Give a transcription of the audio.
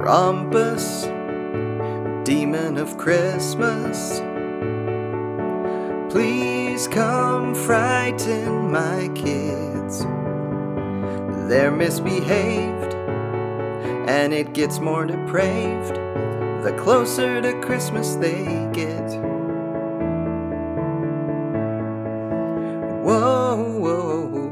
Krampus, demon of Christmas, please come frighten my kids. They're misbehaved, and it gets more depraved the closer to Christmas they get.